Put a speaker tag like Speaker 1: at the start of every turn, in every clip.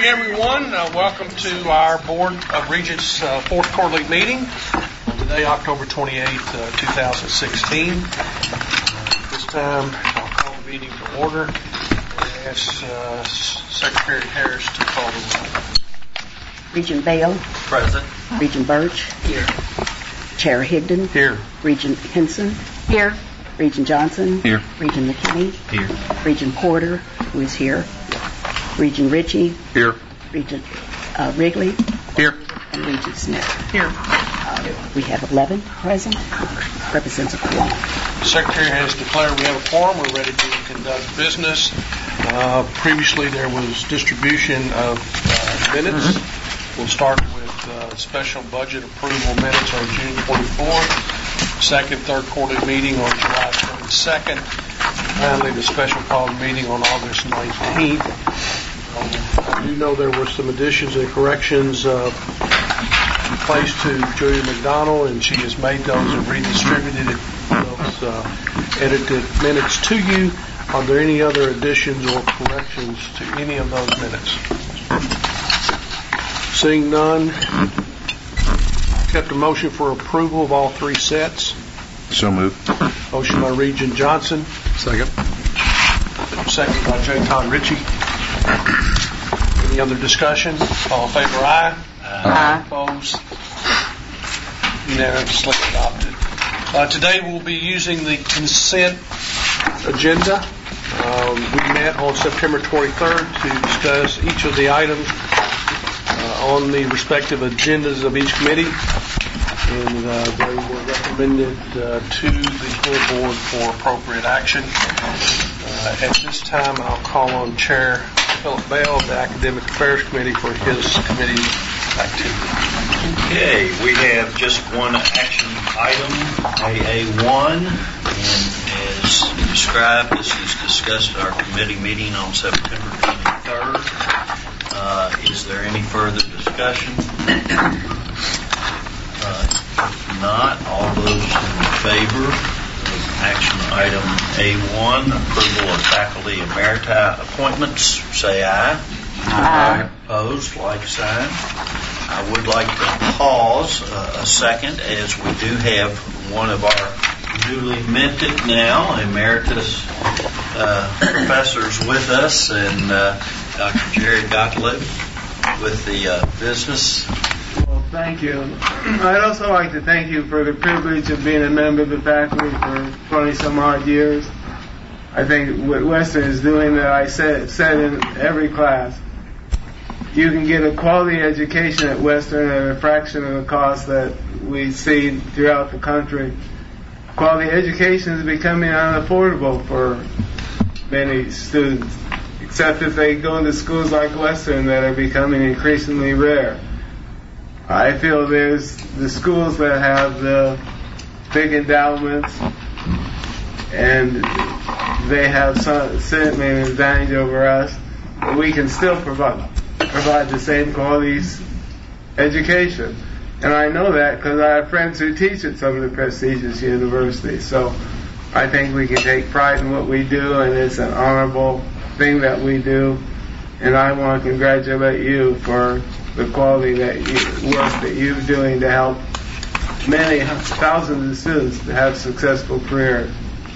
Speaker 1: Everyone. Welcome to our Board of Regents fourth quarterly meeting. Today, October 28th, 2016. This time, I'll call the meeting to order and ask Secretary Harris to call the roll.
Speaker 2: Regent Bale.
Speaker 3: Present.
Speaker 2: Regent Birch.
Speaker 3: Here.
Speaker 2: Chair Higdon.
Speaker 1: Here.
Speaker 2: Regent Henson.
Speaker 4: Here.
Speaker 2: Regent Johnson.
Speaker 3: Here.
Speaker 2: Regent McKinney.
Speaker 3: Here.
Speaker 2: Regent Porter, who is here. Regent Ritchie.
Speaker 3: Here.
Speaker 2: Regent Wrigley.
Speaker 3: Here.
Speaker 2: And Regent Smith.
Speaker 3: Here.
Speaker 2: We have 11 present. Represents a quorum.
Speaker 1: The Secretary has declared we have a quorum. We're ready to conduct business. Previously, there was distribution of minutes. We'll start with special budget approval minutes on June 24th, second, third quarterly meeting on July 22nd, finally the special called meeting on August 19th. I do know there were some additions and corrections placed to Julia McDonald, and she has made those and redistributed those edited minutes to you. Are there any other additions or corrections to any of those minutes? Seeing none, accept a motion for approval of all three sets.
Speaker 3: So moved.
Speaker 1: Motion by Regent Johnson.
Speaker 3: Second.
Speaker 1: Second by J. Todd Ritchie. Any other discussion? All in favor, aye.
Speaker 4: Aye.
Speaker 1: Opposed? Unanimously adopted. Today we'll be using the consent agenda. We met on September 23rd to discuss each of the items on the respective agendas of each committee, and they were recommended to the full board for appropriate action. At this time, I'll call on Chair Philip Bale of the Academic Affairs Committee for his committee activity.
Speaker 5: Okay, we have just one action item, AA1, and as described, this is discussed at our committee meeting on September 23rd. Is there any further discussion? If not, all those in favor of action item A1, approval of faculty emeriti appointments, say aye.
Speaker 4: Aye.
Speaker 5: Opposed, like sign. I would like to pause a second, as we do have one of our newly minted now emeritus professors with us, and Dr. Jared Gottlieb with the business.
Speaker 6: Well, thank you. I'd also like to thank you for the privilege of being a member of the faculty for 20 some odd years. I think what Western is doing, that I said in every class, you can get a quality education at Western at a fraction of the cost that we see throughout the country. Quality education is becoming unaffordable for many students, except if they go to schools like Western that are becoming increasingly rare. I feel there's the schools that have the big endowments, and they have certainly an advantage over us, but we can still provide the same quality education. And I know that because I have friends who teach at some of the prestigious universities. So I think we can take pride in what we do, and it's an honorable thing that we do. And I want to congratulate you for the quality work that you're doing to help many thousands of students to have successful careers.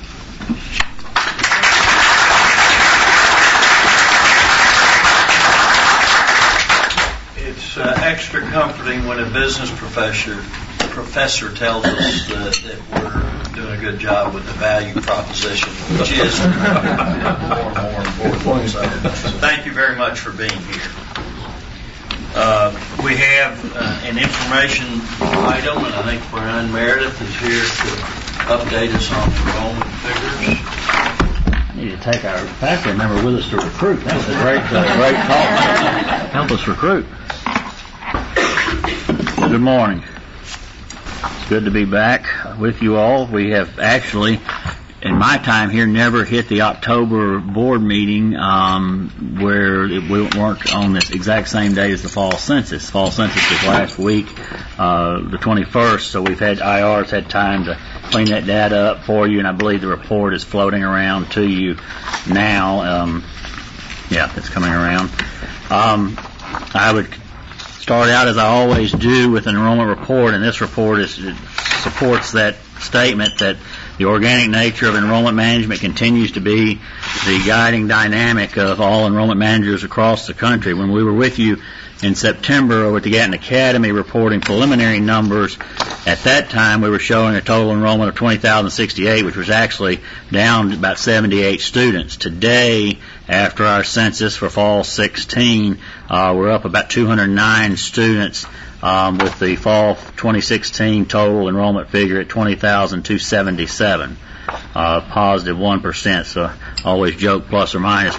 Speaker 5: It's extra comforting when a business professor tells us that we're doing a good job with the value proposition, which is more and more important. So thank you very much for being here. We have an information item, and I think Brian Meredith is here to update us on enrollment figures.
Speaker 7: I need to take our faculty member with us to recruit. That was a great call. Help us recruit. Good morning. It's good to be back with you all. We have actually, in my time here, never hit the October board meeting where we weren't on this exact same day as the fall census. Fall census was last week, the 21st, so we've had IR's had time to clean that data up for you, and I believe the report is floating around to you now. Yeah, it's coming around. I would start out, as I always do, with an enrollment report, and this report supports that statement that the organic nature of enrollment management continues to be the guiding dynamic of all enrollment managers across the country. When we were with you in September with the Gatton Academy reporting preliminary numbers, at that time we were showing a total enrollment of 20,068, which was actually down about 78 students. Today, after our census for fall 16, we're up about 209 students, with the fall 2016 total enrollment figure at 20,277, positive 1%. So always joke plus or minus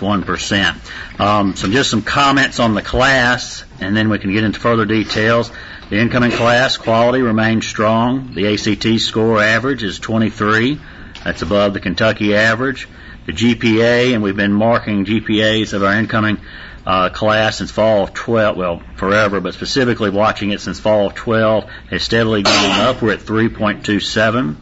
Speaker 7: 1%. So just some comments on the class, and then we can get into further details. The incoming class quality remains strong. The ACT score average is 23. That's above the Kentucky average. The GPA, and we've been marking GPAs of our incoming class since fall of 12, well, forever, but specifically watching it since fall of 12, has steadily gone up. We're at 3.27.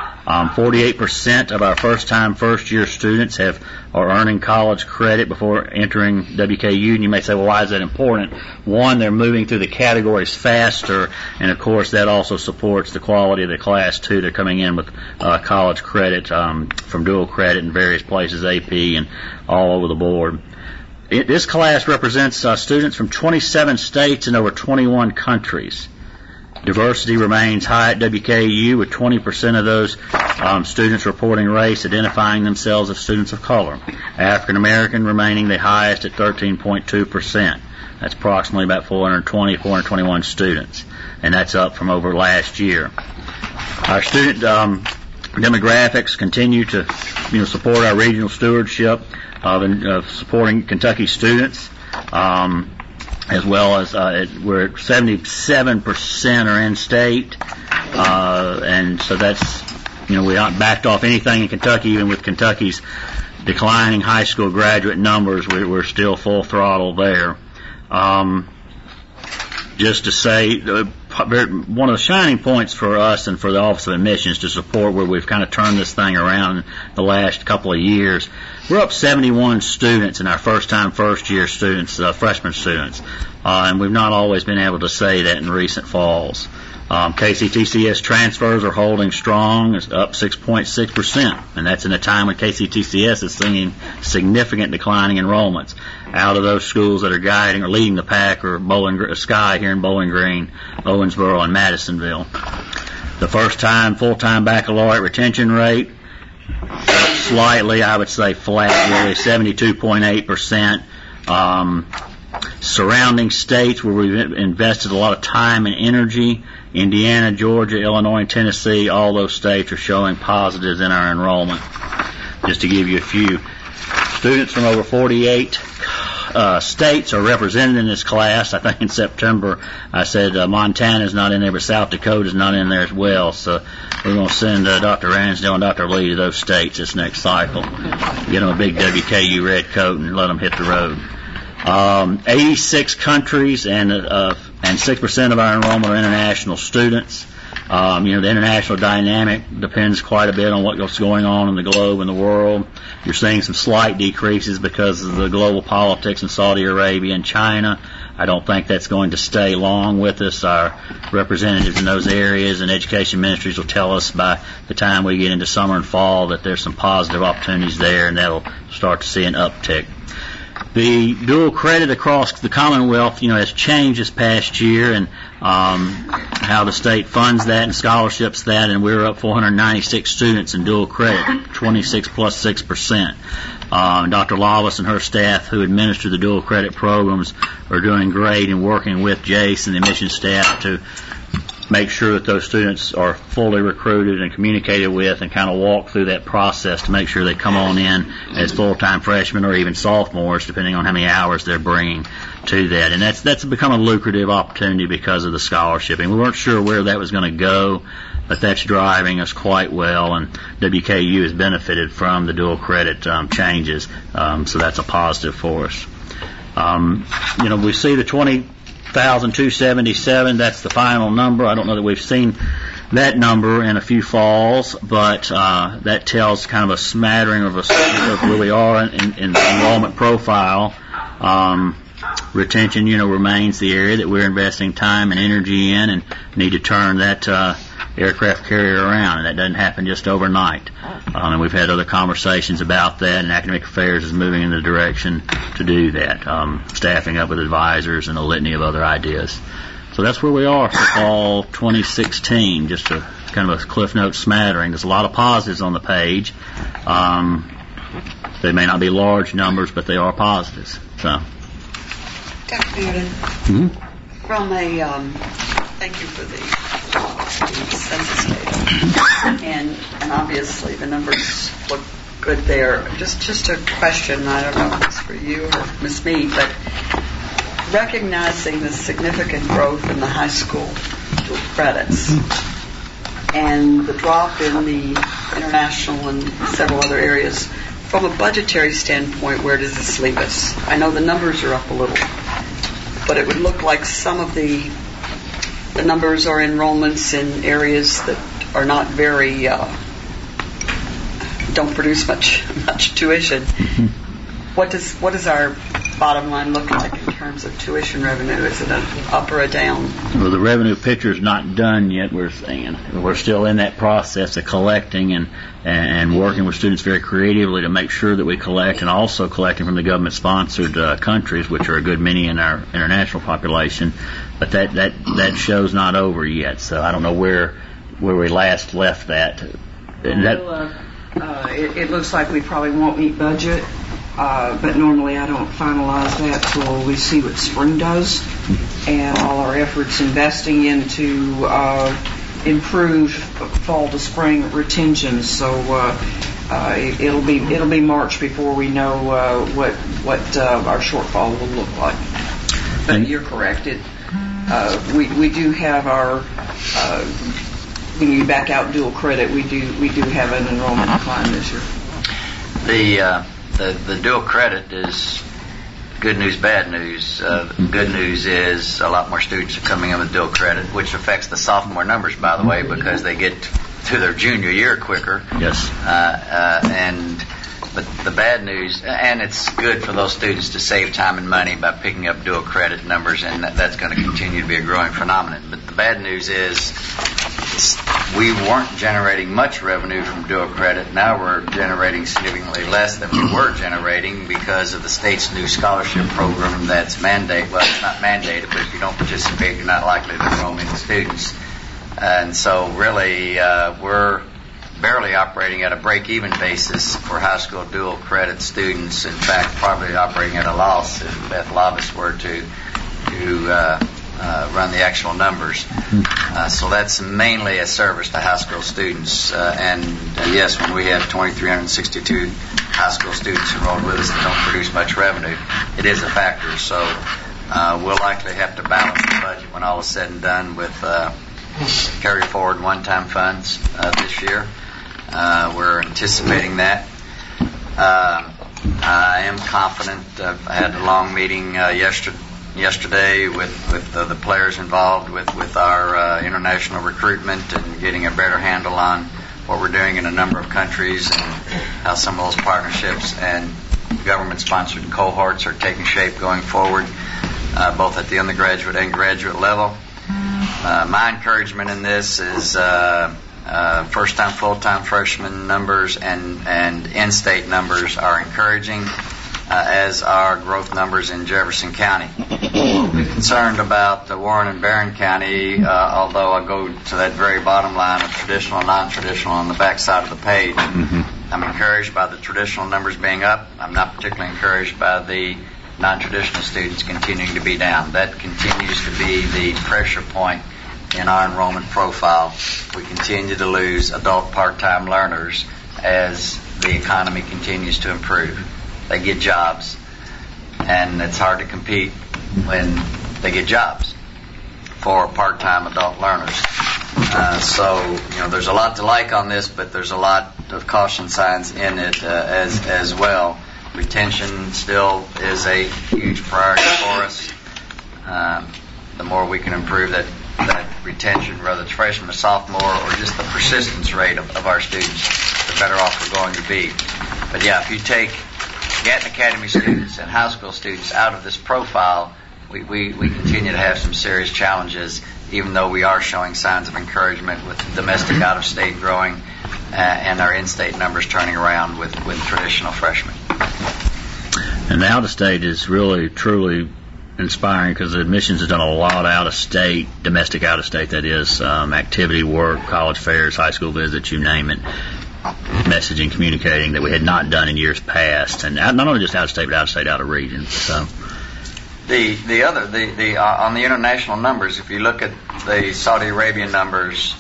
Speaker 7: 48% of our first-time, first-year students are earning college credit before entering WKU. And you may say, well, why is that important? One, they're moving through the categories faster, and of course that also supports the quality of the class. Two, they're coming in with college credit from dual credit in various places, AP and all over the board. This class represents students from 27 states and over 21 countries. Diversity remains high at WKU, with 20% of those students reporting race identifying themselves as students of color. African American remaining the highest at 13.2%. That's approximately about 421 students, and that's up from over last year. Our student demographics continue to support our regional stewardship of supporting Kentucky students. As well as we're at 77% are in state, and so that's, we aren't backed off anything in Kentucky. Even with Kentucky's declining high school graduate numbers, we're still full throttle there. Just to say, one of the shining points for us and for the Office of Admissions to support where we've kind of turned this thing around in the last couple of years, we're up 71 students in our first-time, first-year students, freshman students, and we've not always been able to say that in recent falls. KCTCS transfers are holding strong, it's up 6.6%, and that's in a time when KCTCS is seeing significant declining enrollments. Out of those schools that are guiding or leading the pack are Sky here in Bowling Green, Owensboro, and Madisonville. The first-time, full-time baccalaureate retention rate, slightly, I would say flat, really, 72.8%. Surrounding states where we've invested a lot of time and energy, Indiana, Georgia, Illinois, and Tennessee, all those states are showing positives in our enrollment. Just to give you a few, students from over 48 states are represented in this class. I think in September I said Montana's not in there, but South Dakota's not in there as well. So we're going to send Dr. Ransdell and Dr. Lee to those states this next cycle. Get them a big WKU red coat and let them hit the road. 86 countries and 6% of our enrollment are international students. The international dynamic depends quite a bit on what's going on in the globe and the world. You're seeing some slight decreases because of the global politics in Saudi Arabia and China. I don't think that's going to stay long with us. Our representatives in those areas and education ministries will tell us by the time we get into summer and fall that there's some positive opportunities there, and that'll start to see an uptick. The dual credit across the Commonwealth, has changed this past year, and how the state funds that and scholarships that, and we're up 496 students in dual credit, 26 plus 6%. Dr. Lawless and her staff who administer the dual credit programs are doing great in working with Jace and the admissions staff to make sure that those students are fully recruited and communicated with, and kind of walk through that process to make sure they come on in as full-time freshmen or even sophomores, depending on how many hours they're bringing to that. And that's become a lucrative opportunity because of the scholarship. And we weren't sure where that was going to go, but that's driving us quite well, and WKU has benefited from the dual credit changes, so that's a positive for us. We see the 20,277, that's the final number. I don't know that we've seen that number in a few falls, but that tells kind of a smattering of where we are in the enrollment profile. retention, remains the area that we're investing time and energy in, and need to turn that aircraft carrier around, and that doesn't happen just overnight. And we've had other conversations about that, and Academic Affairs is moving in the direction to do that, staffing up with advisors and a litany of other ideas. So that's where we are for fall 2016, just a kind of a Cliff Note smattering. There's a lot of positives on the page. They may not be large numbers, but they are positives. So.
Speaker 4: Dr. Newton, from a thank you for the census data, and obviously the numbers look good there. Just a question. I don't know if it's for you or Ms. Mead, but recognizing the significant growth in the high school dual credits and the drop in the international and several other areas, from a budgetary standpoint, where does this leave us? I know the numbers are up a little, but it would look like some of the numbers are enrollments in areas that are not very, don't produce much tuition. What does our bottom line look like in terms of tuition revenue? Is it an up or a down?
Speaker 7: Well, the revenue picture is not done yet. We're still in that process of collecting and working with students very creatively to make sure that we collect, and also collecting from the government-sponsored countries, which are a good many in our international population. But that show's not over yet, so I don't know where we last left that.
Speaker 3: It looks like we probably won't meet budget, but normally I don't finalize that till we see what spring does, and all our efforts investing into improve fall to spring retention. So it'll be March before we know what our shortfall will look like. But you're correct. We do have our when you back out dual credit, we do have an enrollment decline this year.
Speaker 8: The dual credit is good news, bad news. Good news is a lot more students are coming in with dual credit, which affects the sophomore numbers, by the way, because they get to their junior year quicker.
Speaker 7: Yes.
Speaker 8: But the bad news, and it's good for those students to save time and money by picking up dual credit numbers, and that's going to continue to be a growing phenomenon. But the bad news is we weren't generating much revenue from dual credit. Now we're generating significantly less than we were generating because of the state's new scholarship program that's mandated. Well, it's not mandated, but if you don't participate, you're not likely to enroll many students. And so really we're barely operating at a break-even basis for high school dual credit students. In fact, probably operating at a loss if Beth Lavis were to run the actual numbers. So that's mainly a service to high school students. And yes, when we have 2,362 high school students enrolled with us that don't produce much revenue, it is a factor. So we'll likely have to balance the budget when all is said and done with carry forward one-time funds this year. We're anticipating that. I am confident. I had a long meeting yesterday with the players involved with our international recruitment and getting a better handle on what we're doing in a number of countries and how some of those partnerships and government-sponsored cohorts are taking shape going forward, both at the undergraduate and graduate level. My encouragement in this is first-time, full-time freshman numbers and in-state numbers are encouraging, as are growth numbers in Jefferson County. I'm concerned about Warren and Barron County, although I go to that very bottom line of traditional and non-traditional on the back side of the page. I'm encouraged by the traditional numbers being up. I'm not particularly encouraged by the non-traditional students continuing to be down. That continues to be the pressure point in our enrollment profile. We continue to lose adult part-time learners as the economy continues to improve. They get jobs, and it's hard to compete when they get jobs for part-time adult learners. So there's a lot to like on this, but there's a lot of caution signs in it as well. Retention still is a huge priority for us. The more we can improve that retention, whether it's freshman or sophomore, or just the persistence rate of our students, the better off we're going to be. But yeah, if you take Gatton Academy students and high school students out of this profile, we continue to have some serious challenges, even though we are showing signs of encouragement with domestic out-of-state growing and our in-state numbers turning around with traditional freshmen.
Speaker 7: And the out-of-state is really, truly inspiring because admissions has done a lot out-of-state, domestic out-of-state, that is, activity work, college fairs, high school visits, you name it, messaging, communicating that we had not done in years past, and not only just out-of-state, but out-of-state, out-of-region. So.
Speaker 8: On the international numbers, if you look at the Saudi Arabian numbers,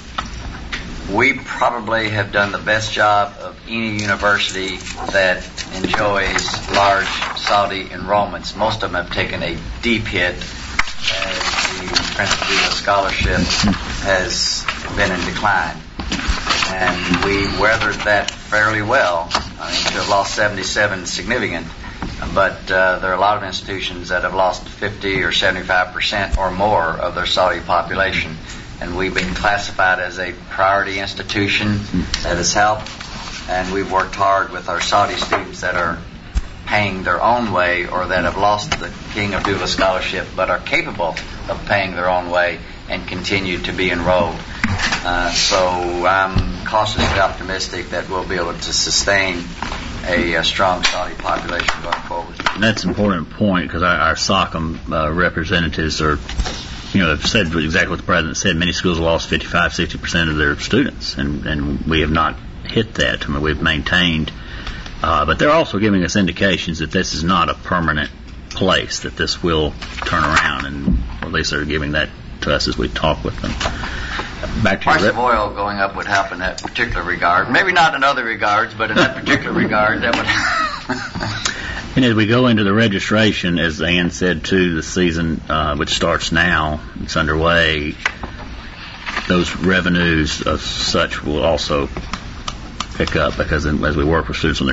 Speaker 8: we probably have done the best job of any university that enjoys large Saudi enrollments. Most of them have taken a deep hit as the Prince Abdullah Scholarship has been in decline. And we weathered that fairly well. I mean, to have lost 77 is significant, but there are a lot of institutions that have lost 50 or 75% or more of their Saudi population. And we've been classified as a priority institution. That has helped. And we've worked hard with our Saudi students that are paying their own way or that have lost the King Abdullah Scholarship but are capable of paying their own way and continue to be enrolled. So I'm cautiously optimistic that we'll be able to sustain a strong Saudi population going forward.
Speaker 7: And that's an important point because our SOCM representatives are, have said exactly what the president said. Many schools have lost 55-60% of their students, and we have not hit that. I mean, we've maintained, but they're also giving us indications that this is not a permanent place, that this will turn around, and at least they're giving that to us as we talk with them. Back to
Speaker 8: price of oil going up would help in that particular regard. Maybe not in other regards, but in that particular regard, that would.
Speaker 7: And as we go into the registration, as Ann said too, the season which starts now, it's underway. Those revenues of such will also pick up because as we work with students on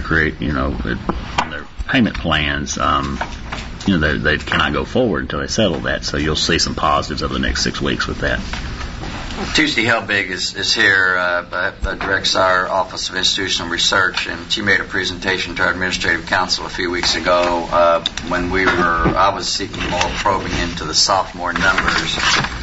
Speaker 7: their payment plans, they cannot go forward until they settle that. So you'll see some positives over the next 6 weeks with that.
Speaker 8: Tuesday Helbig is here, directs our Office of Institutional Research, and she made a presentation to our Administrative Council a few weeks ago when I was seeking more probing into the sophomore numbers,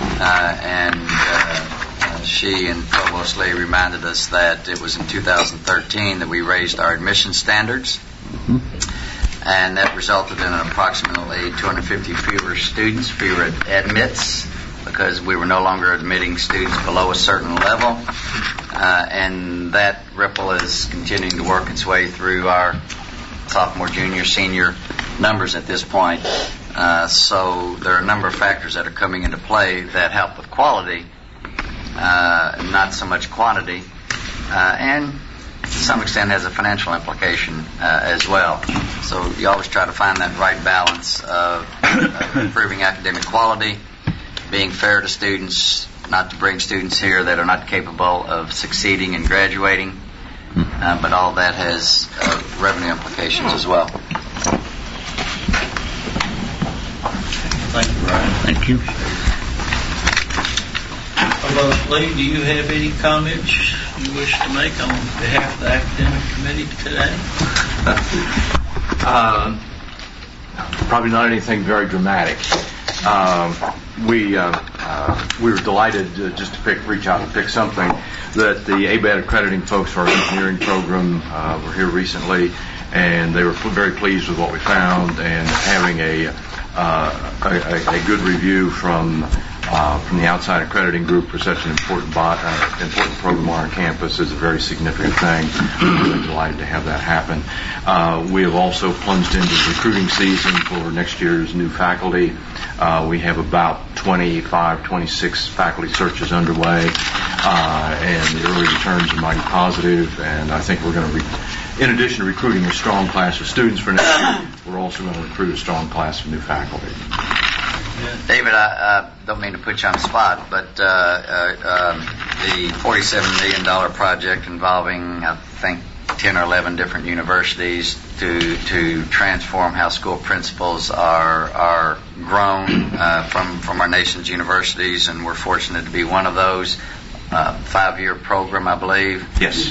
Speaker 8: and she and Provost Lee reminded us that it was in 2013 that we raised our admission standards, and that resulted in approximately 250 fewer admits, because we were no longer admitting students below a certain level, and that ripple is continuing to work its way through our sophomore, junior, senior numbers at this point. So there are a number of factors that are coming into play that help with quality, not so much quantity, and to some extent has a financial implication as well. So you always try to find that right balance of improving academic quality, being fair to students, not to bring students here that are not capable of succeeding and graduating, but all that has revenue implications as well.
Speaker 5: Thank you, Brian.
Speaker 7: Thank you.
Speaker 5: Lee, do you have any comments you wish to make on behalf of the academic committee today?
Speaker 9: Probably not anything very dramatic. We were delighted just to reach out and pick something that the ABET accrediting folks for our engineering program were here recently, and they were very pleased with what we found, and having a good review from the outside accrediting group for such an important program on our campus is a very significant thing. We're really delighted to have that happen. We have also plunged into the recruiting season for next year's new faculty. We have about 26 faculty searches underway, and the early returns are mighty positive, and I think we're going to, in addition to recruiting a strong class of students for next year, we're also going to recruit a strong class of new faculty.
Speaker 8: David, I don't mean to put you on the spot, but the $47 million project involving, I think, 10 or 11 different universities to transform how school principals are grown from our nation's universities, and we're fortunate to be one of those. 5-year program, I believe.
Speaker 9: Yes.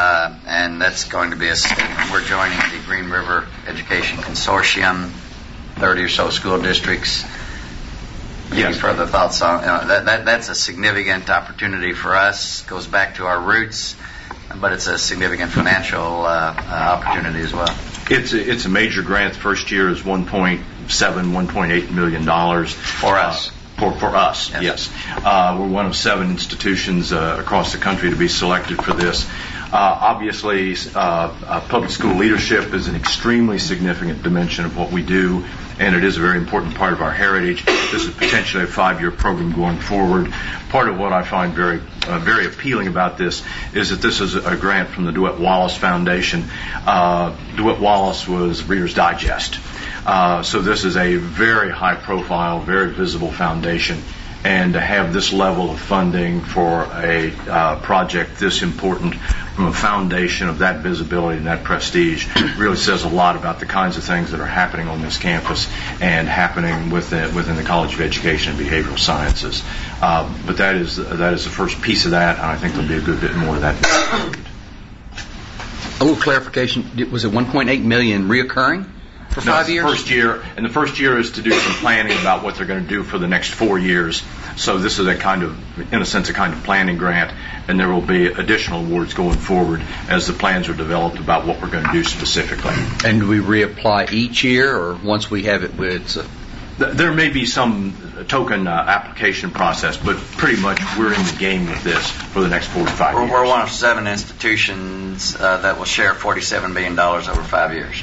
Speaker 8: And that's going to be we're joining the Green River Education Consortium, 30 or so school districts. Any
Speaker 9: Yes.
Speaker 8: further thoughts on that's a significant opportunity for us. Goes back to our roots, but it's a significant financial opportunity as well.
Speaker 9: It's a major grant. The first year is $1.8 million
Speaker 8: For us.
Speaker 9: For us,
Speaker 8: Yes.
Speaker 9: yes. We're one of 7 institutions across the country to be selected for this. Obviously, public school leadership is an extremely significant dimension of what we do, and it is a very important part of our heritage. This is potentially a 5-year program going forward. Part of what I find very appealing about this is that this is a grant from the DeWitt Wallace Foundation. DeWitt Wallace was Reader's Digest. So this is a very high-profile, very visible foundation, and to have this level of funding for a project this important from a foundation of that visibility and that prestige really says a lot about the kinds of things that are happening on this campus and happening within the College of Education and Behavioral Sciences. But that is the first piece of that, and I think there'll be a good bit more of that.
Speaker 10: A little clarification. Was it $1.8 million reoccurring for 5 years?
Speaker 9: First year, and the first year is to do some planning about what they're going to do for the next 4 years. So this is in a kind of planning grant, and there will be additional awards going forward as the plans are developed about what we're going to do specifically.
Speaker 10: And do we reapply each year, or once we have it, it's
Speaker 9: There may be some token application process, but pretty much we're in the game with this for the next 4 to 5 years.
Speaker 8: We're one of 7 institutions that will share $47 million over 5 years.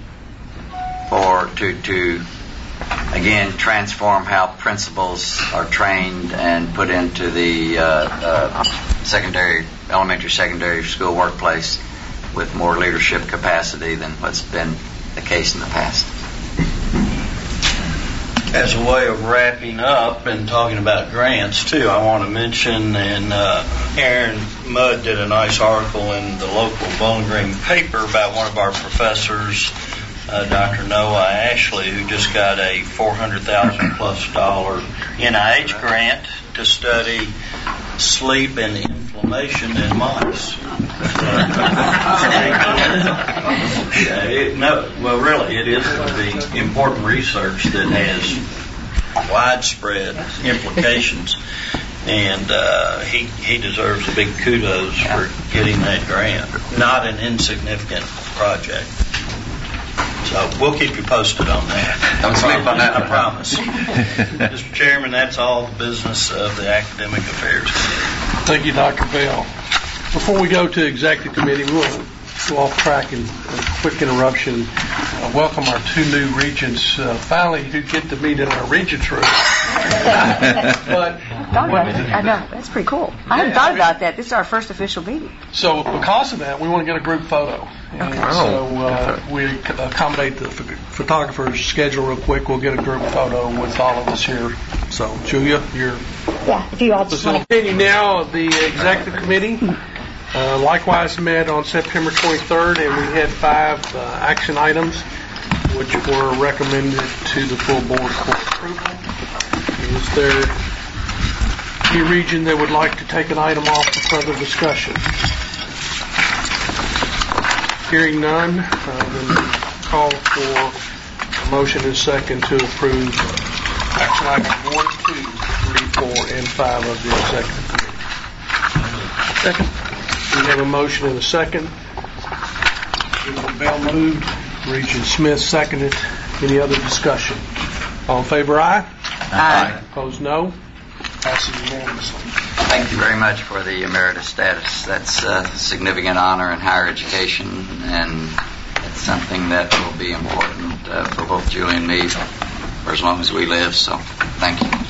Speaker 8: To again transform how principals are trained and put into the elementary, secondary school workplace with more leadership capacity than what's been the case in the past.
Speaker 5: As a way of wrapping up and talking about grants too, I want to mention, and Aaron Mudd did a nice article in the local Bowling Green paper about one of our professors, Dr. Noah Ashley, who just got a $400,000+ NIH grant to study sleep and inflammation in mice. It is the important research that has widespread implications, and he deserves a big kudos for getting that grant. Not an insignificant project. So we'll keep you posted on that.
Speaker 10: Don't sleep on that.
Speaker 5: I promise. Mr. Chairman, that's all the business of the Academic Affairs Committee.
Speaker 1: Thank you, Dr. Bell. Before we go to Executive Committee, we'll go off track and a quick interruption. Welcome our 2 new regents, finally, who get to meet in our regents room. But
Speaker 2: I know, that's pretty cool. I hadn't thought about that. This is our first official meeting.
Speaker 1: So because of that, we want to get a group photo. And so we accommodate the photographer's schedule real quick. We'll get a group photo with all of us here. So, Julia, you're
Speaker 2: If you all just want to...
Speaker 1: facilitating now the Executive Committee. Likewise met on September 23rd, and we had 5 action items which were recommended to the full board for approval. Is there any region that would like to take an item off for further discussion? Hearing none, then call for a motion and second to approve action items 1, 2, 3, 4, and 5 of the Executive Committee. Second. We have a motion and a second. Regent Bell moved. Regent Smith seconded. Any other discussion? All in favor, aye?
Speaker 10: Aye.
Speaker 1: Opposed, no. Passes unanimously.
Speaker 8: Thank you very much for the emeritus status. That's a significant honor in higher education, and it's something that will be important for both Julie and me for as long as we live. So, thank you.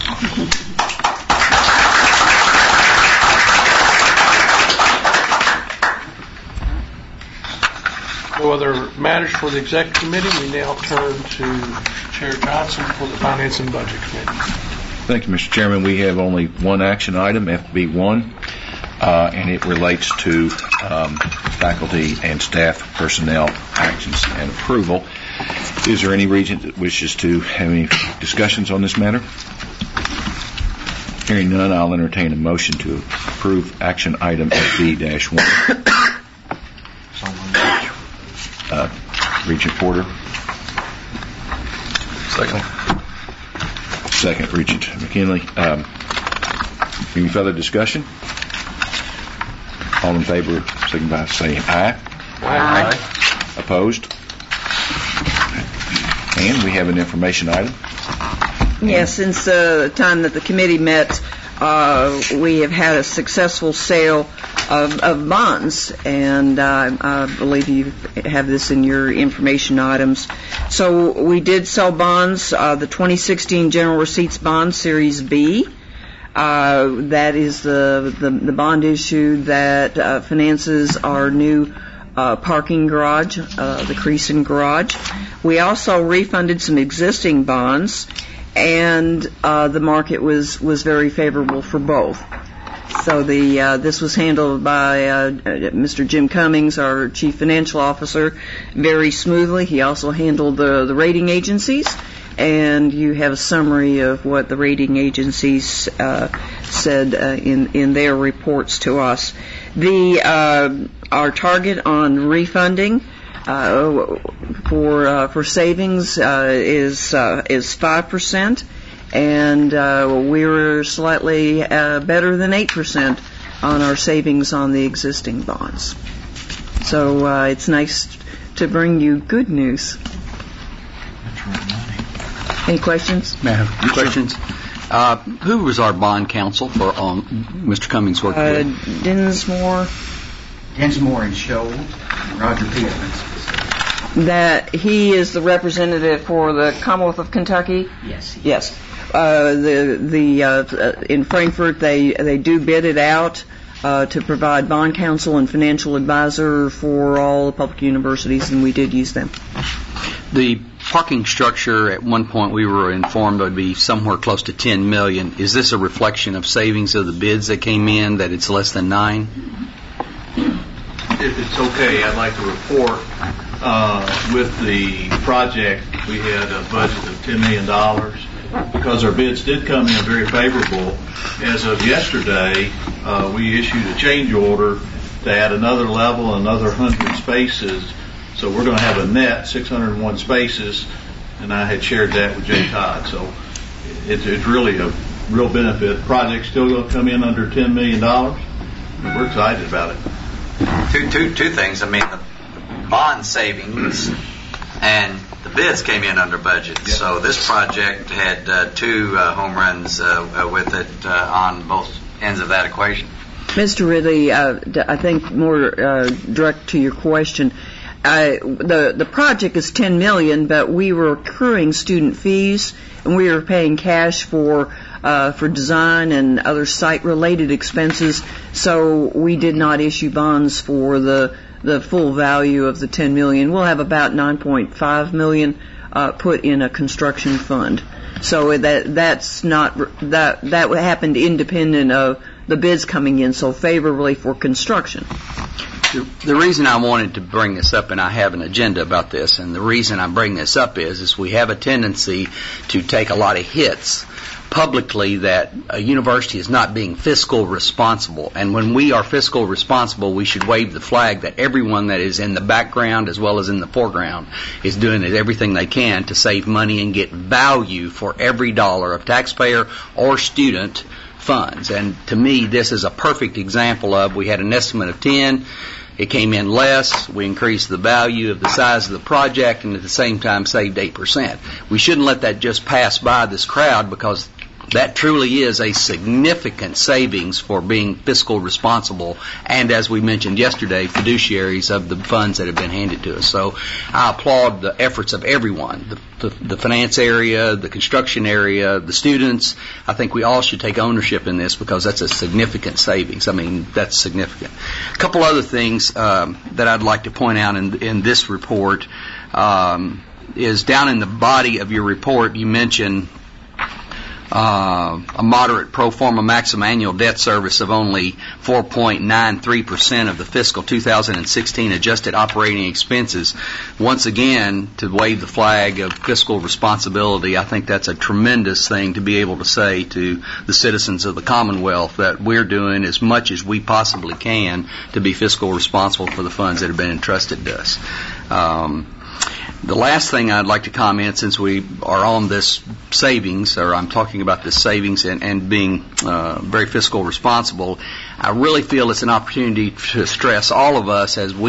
Speaker 1: No other matters for the Executive Committee. We now turn to Chair Johnson for the Finance and Budget Committee.
Speaker 11: Thank you, Mr. Chairman. We have only one action item, FB1, and it relates to faculty and staff personnel actions and approval. Is there any regent that wishes to have any discussions on this matter? Hearing none, I'll entertain a motion to approve action item FB-1. Regent Porter. Second, Richard McKinley. Any further discussion? All in favor, signify by saying aye.
Speaker 10: Aye.
Speaker 11: Opposed? And we have an information item.
Speaker 3: Yes, since the time that the committee met, we have had a successful sale of bonds, and I believe you have this in your information items. So we did sell bonds, the 2016 General Receipts Bond Series B. That is the bond issue that finances our new parking garage, the Creason Garage. We also refunded some existing bonds, and the market was very favorable for both. So this was handled by Mr. Jim Cummings, our Chief Financial Officer, very smoothly. He also handled the rating agencies, and you have a summary of what the rating agencies said in their reports to us. Our target on refunding for savings is 5%, and we were slightly better than 8% on our savings on the existing bonds. So it's nice to bring you good news. Any questions?
Speaker 10: Questions? Who was our bond counsel for Mr. Cummings' work with?
Speaker 3: Dinsmore
Speaker 12: and Scholl, Roger P. Evans.
Speaker 3: That he is the representative for the Commonwealth of Kentucky?
Speaker 12: Yes.
Speaker 3: Yes. In Frankfurt, they do bid it out to provide bond counsel and financial advisor for all the public universities, and we did use them.
Speaker 10: The parking structure, at one point we were informed would be somewhere close to $10 million. Is this a reflection of savings of the bids that came in, that it's less than 9?
Speaker 5: If it's okay, I'd like to report with the project we had a budget of $10 million. Because our bids did come in very favorable, as of yesterday, we issued a change order to add another level, another 100 spaces. So we're going to have a net 601 spaces, and I had shared that with Jay Todd. So it's really a real benefit. The project's still going to come in under $10 million. We're excited about it.
Speaker 8: Two things. I mean, the bond savings and the bids came in under budget. Yep. So this project had two home runs with it on both ends of that equation.
Speaker 3: Mr. Ridley, I think more direct to your question, the project is $10 million, but we were accruing student fees, and we were paying cash for design and other site-related expenses. So we did not issue bonds for the full value of the $10 million. We'll have about $9.5 million put in a construction fund. So that happened independent of the bids coming in so favorably for construction.
Speaker 10: The reason I wanted to bring this up, and I have an agenda about this, and the reason I bring this up is we have a tendency to take a lot of hits publicly that a university is not being fiscal responsible. And when we are fiscal responsible, we should wave the flag that everyone that is in the background as well as in the foreground is doing everything they can to save money and get value for every dollar of taxpayer or student funds. And to me, this is a perfect example of, we had an estimate of 10. It came in less. We increased the value of the size of the project, and at the same time saved 8%. We shouldn't let that just pass by this crowd, because that truly is a significant savings for being fiscal responsible, and as we mentioned yesterday, fiduciaries of the funds that have been handed to us. So I applaud the efforts of everyone, the finance area, the construction area, the students. I think we all should take ownership in this, because that's a significant savings. I mean, that's significant. A couple other things that I'd like to point out in this report is down in the body of your report, you mentioned a moderate pro forma maximum annual debt service of only 4.93% of the fiscal 2016 adjusted operating expenses. Once again, to wave the flag of fiscal responsibility, I think that's a tremendous thing to be able to say to the citizens of the Commonwealth, that we're doing as much as we possibly can to be fiscal responsible for the funds that have been entrusted to us. The last thing I'd like to comment, since we are on this savings, or I'm talking about this savings and being very fiscal responsible, I really feel it's an opportunity to stress all of us is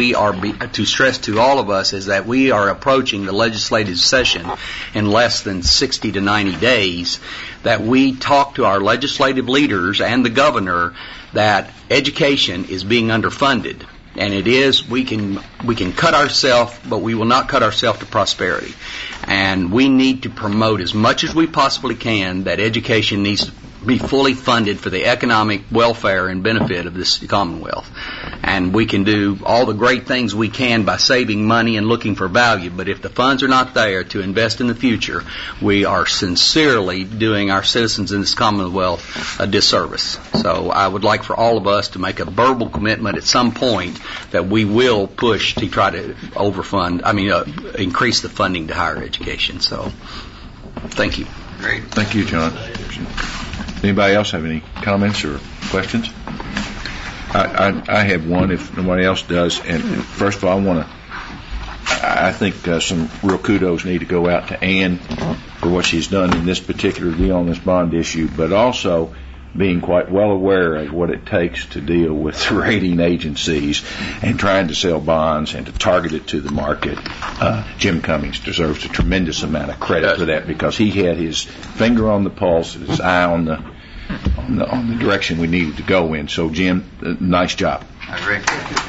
Speaker 10: that we are approaching the legislative session in less than 60 to 90 days, that we talk to our legislative leaders and the governor that education is being underfunded. And it is, we can cut ourselves, but we will not cut ourselves to prosperity. And we need to promote as much as we possibly can that education needs to be fully funded for the economic welfare and benefit of this Commonwealth. And we can do all the great things we can by saving money and looking for value, but if the funds are not there to invest in the future, we are sincerely doing our citizens in this Commonwealth a disservice. So I would like for all of us to make a verbal commitment at some point that we will push to try to increase the funding to higher education. So, thank you.
Speaker 8: Great.
Speaker 11: Thank you, John. Anybody else have any comments or questions? I have one if nobody else does. And first of all, I think some real kudos need to go out to Ann for what she's done in this particular deal on this bond issue, but also being quite well aware of what it takes to deal with rating agencies and trying to sell bonds and to target it to the market. Jim Cummings deserves a tremendous amount of credit for that, because he had his finger on the pulse, his eye on the direction we needed to go in. So, Jim, nice job.
Speaker 8: I agree.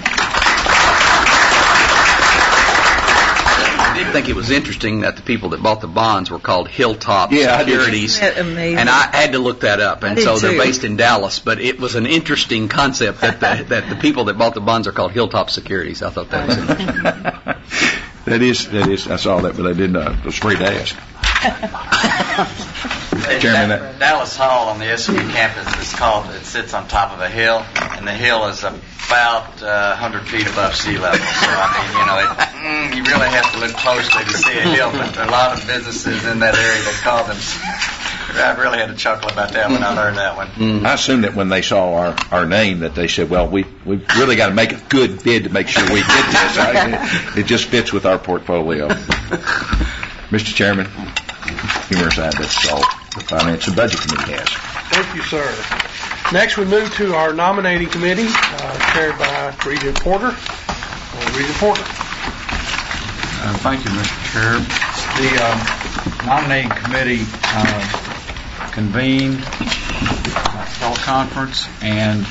Speaker 10: I did think it was interesting that the people that bought the bonds were called Hilltop Securities.
Speaker 2: Isn't that amazing?
Speaker 10: And I had to look that up. And so they're
Speaker 2: too.
Speaker 10: based in Dallas. But it was an interesting concept that the people that bought the bonds are called Hilltop Securities. I thought that was interesting.
Speaker 11: That is. I saw that, but I didn't know. I was afraid to ask. Chairman,
Speaker 8: Dallas Hall on the SMU campus it sits on top of a hill, and the hill is about 100 feet above sea level. So, you really have to look closely to see a hill, but there are a lot of businesses in that area that call them. I really had to chuckle about that when I learned that one.
Speaker 11: Mm-hmm. I assumed that when they saw our name that they said, well, we've really got to make a good bid to make sure we get this. Right? It just fits with our portfolio. Mr. Chairman, humorous side, that's all the Finance and Budget Committee has.
Speaker 1: Thank you, sir. Next, we move to our nominating committee, chaired by Regent Porter. Regent Porter.
Speaker 12: Thank you, Mr. Chair. The nominating committee convened a teleconference, and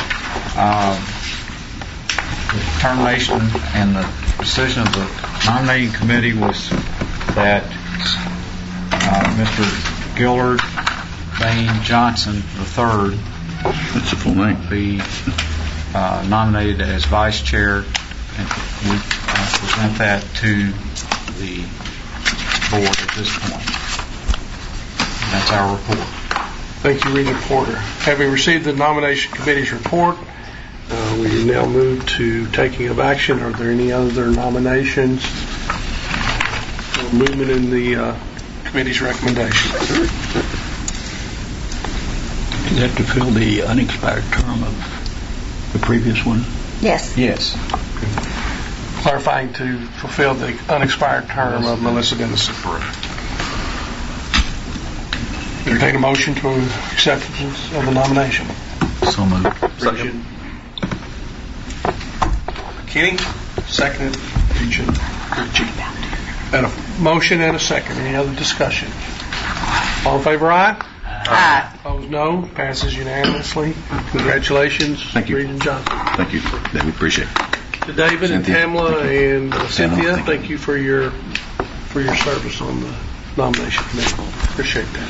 Speaker 12: the determination and the decision of the nominating committee was that Mr. Gillard Bain Johnson III
Speaker 11: That's the full name.
Speaker 12: be nominated as vice chair, and we present that to the board at this point. And that's our report.
Speaker 1: Thank you, Regent Porter. Having received the nomination committee's report, we now move to taking of action. Are there any other nominations or movement in the committee's recommendation?
Speaker 13: Is that to fill the unexpired term of the previous one?
Speaker 2: Yes.
Speaker 12: Yes.
Speaker 1: Clarifying to fulfill the unexpired term of Melissa Dennison. Entertain a motion to acceptance of the nomination.
Speaker 12: So moved.
Speaker 1: Second. Kenny, second. Regent. And a motion and a second. Any other discussion? All in favor, aye?
Speaker 2: Aye.
Speaker 1: Opposed, no. Passes unanimously. Congratulations,
Speaker 11: Thank you.
Speaker 1: Regent Johnson.
Speaker 11: Thank you. That we appreciate it.
Speaker 1: To David and
Speaker 11: Cynthia.
Speaker 1: Pamela and Cynthia,
Speaker 11: Thank
Speaker 1: thank you for your service on the nomination committee. Appreciate that.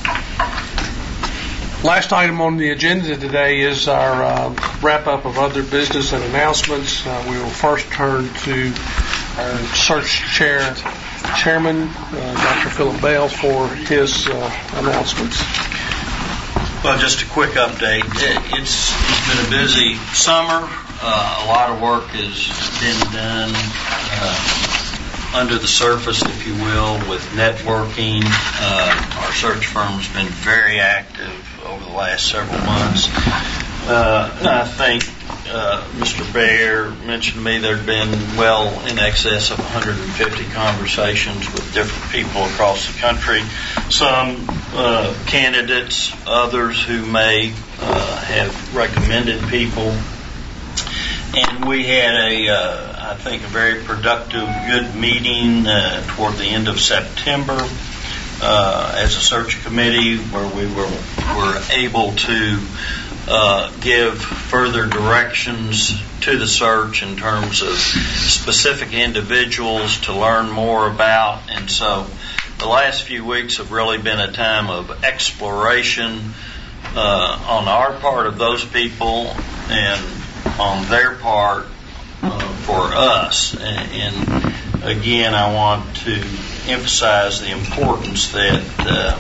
Speaker 1: Last item on the agenda today is our wrap-up of other business and announcements. We will first turn to our search chairman, Dr. Philip Bell, for his announcements.
Speaker 5: Well, just a quick update. It's been a busy summer. A lot of work has been done under the surface, if you will, with networking. Our search firm's been very active over the last several months. And I think Mr. Baer mentioned to me there'd been well in excess of 150 conversations with different people across the country. Some candidates, others who may have recommended people. And we had I think a very productive, good meeting toward the end of September as a search committee where we were able to give further directions to the search in terms of specific individuals to learn more about. And so the last few weeks have really been a time of exploration on our part of those people and on their part for us. And again, I want to emphasize the importance that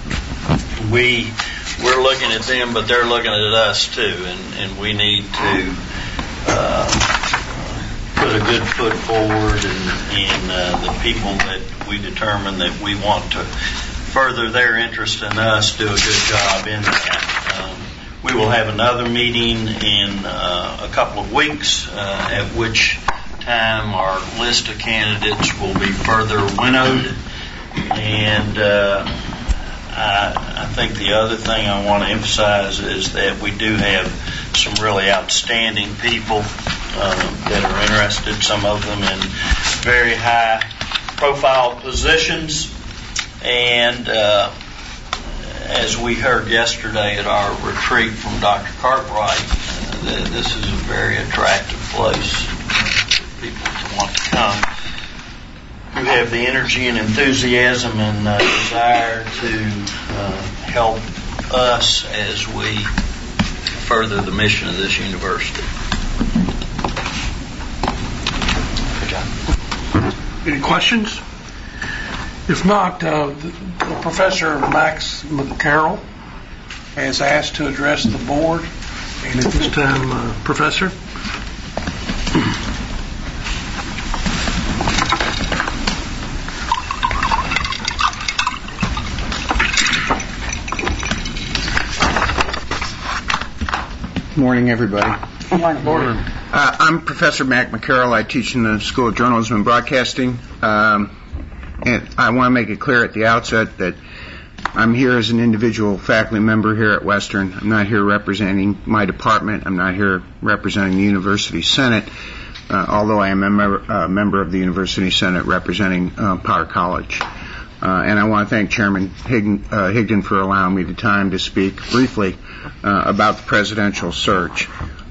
Speaker 5: we're looking at them, but they're looking at us too, and we need to put a good foot forward, and the people that we determine that we want to further their interest in us do a good job in that. We will have another meeting in a couple of weeks, at which time our list of candidates will be further winnowed. And I think the other thing I want to emphasize is that we do have some really outstanding people that are interested, some of them in very high profile positions. And as we heard yesterday at our retreat from Dr. Cartwright, this is a very attractive place for people to want to come, who have the energy and enthusiasm and desire to help us as we further the mission of this university.
Speaker 1: Any questions? If not, Professor Max McCarroll has asked to address the board. And at this time, Professor.
Speaker 14: Good morning, everybody.
Speaker 2: Good morning.
Speaker 1: Morning.
Speaker 14: I'm Professor Mac McCarroll. I teach in the School of Journalism and Broadcasting. And I want to make it clear at the outset that I'm here as an individual faculty member here at Western. I'm not here representing my department. I'm not here representing the University Senate, although I am a member of the University Senate representing Power College. And I want to thank Chairman Higdon for allowing me the time to speak briefly about the presidential search.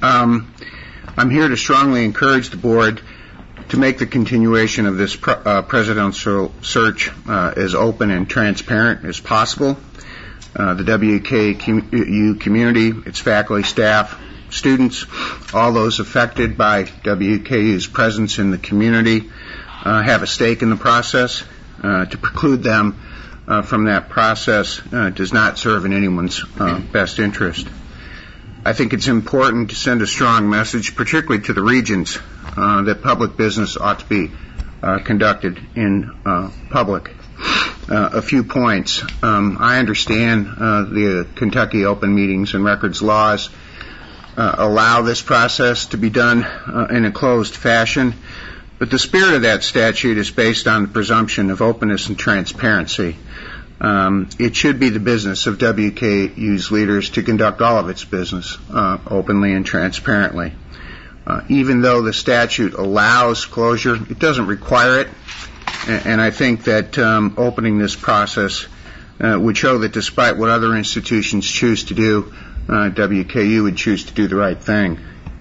Speaker 14: I'm here to strongly encourage the board to make the continuation of this presidential search as open and transparent as possible. The WKU community, its faculty, staff, students, all those affected by WKU's presence in the community have a stake in the process. To preclude them from that process does not serve in anyone's best interest. I think it's important to send a strong message, particularly to the regions, that public business ought to be conducted in public. A few points. I understand the Kentucky Open Meetings and Records laws allow this process to be done in a closed fashion, but the spirit of that statute is based on the presumption of openness and transparency. It should be the business of WKU's leaders to conduct all of its business openly and transparently. Even though the statute allows closure, it doesn't require it. And I think that opening this process would show that despite what other institutions choose to do, WKU would choose to do the right thing.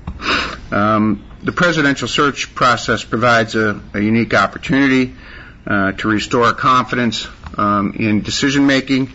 Speaker 14: The presidential search process provides a unique opportunity to restore confidence in decision-making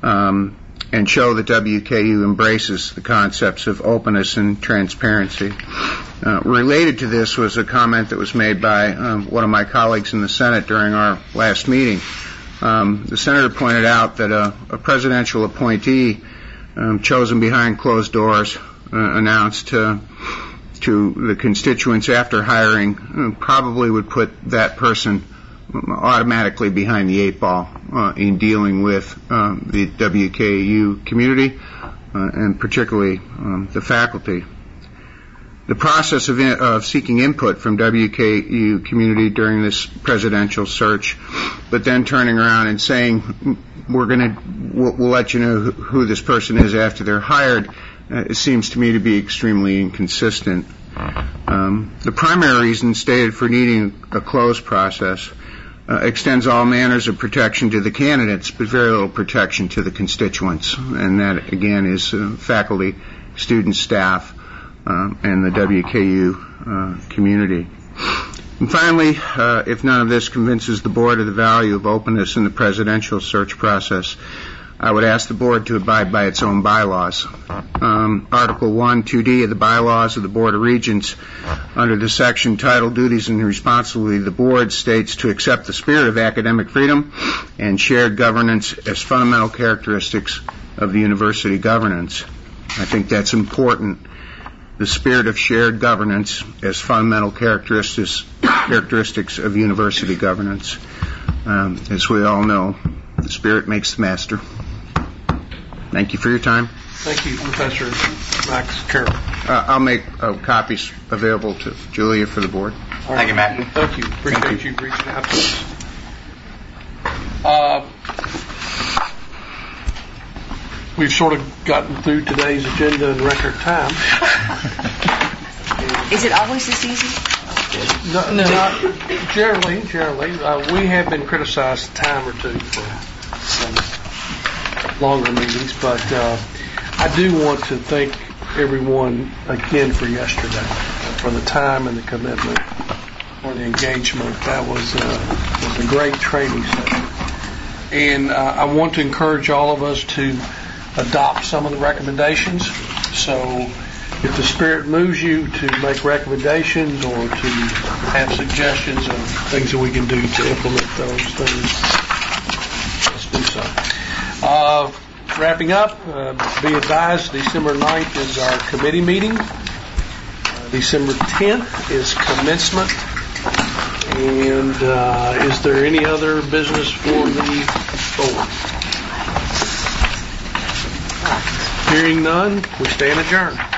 Speaker 14: and show that WKU embraces the concepts of openness and transparency. Related to this was a comment that was made by one of my colleagues in the Senate during our last meeting. The senator pointed out that a presidential appointee chosen behind closed doors announced to the constituents after hiring probably would put that person automatically behind the eight ball in dealing with the WKU community and particularly the faculty. The process of seeking input from WKU community during this presidential search, but then turning around and saying we'll let you know who this person is after they're hired, it seems to me to be extremely inconsistent. The primary reason stated for needing a closed process extends all manners of protection to the candidates, but very little protection to the constituents, and that again is faculty, students, staff, and the WKU community. And finally, if none of this convinces the board of the value of openness in the presidential search process, I would ask the board to abide by its own bylaws. Article 1, 2D of the bylaws of the Board of Regents, under the section titled Duties and Responsibility of the Board, states to accept the spirit of academic freedom and shared governance as fundamental characteristics of the university governance. I think that's important. The spirit of shared governance as fundamental characteristics of university governance. As we all know, the spirit makes the master. Thank you for your time.
Speaker 1: Thank you, Professor Max Carroll.
Speaker 14: I'll make copies available to Julia for the board.
Speaker 1: All right.
Speaker 8: Thank you, Matt.
Speaker 1: Thank you. Appreciate you reaching out to us. We've sort of gotten through today's agenda in record time.
Speaker 2: Is it always this easy?
Speaker 1: No, not generally. We have been criticized a time or two for some longer meetings, but I do want to thank everyone again for yesterday, for the time and the commitment, for the engagement. That was a great training session. And I want to encourage all of us to adopt some of the recommendations. So if the Spirit moves you to make recommendations or to have suggestions of things that we can do to implement those things, let's do so. Wrapping up, be advised, December 9th is our committee meeting. December 10th is commencement. And is there any other business for the board? Hearing none, we stand adjourned.